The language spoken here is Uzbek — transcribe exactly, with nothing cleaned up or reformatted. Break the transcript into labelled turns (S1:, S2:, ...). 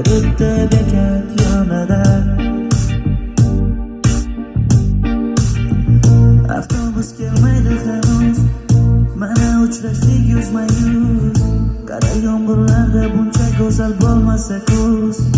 S1: bitta bekat yonida. Avtobus kelmaydi hanuz, mana uchrashdik yuzma yuz. Qara yomg'irlarda buncha go'zal bo'lmasa kuz.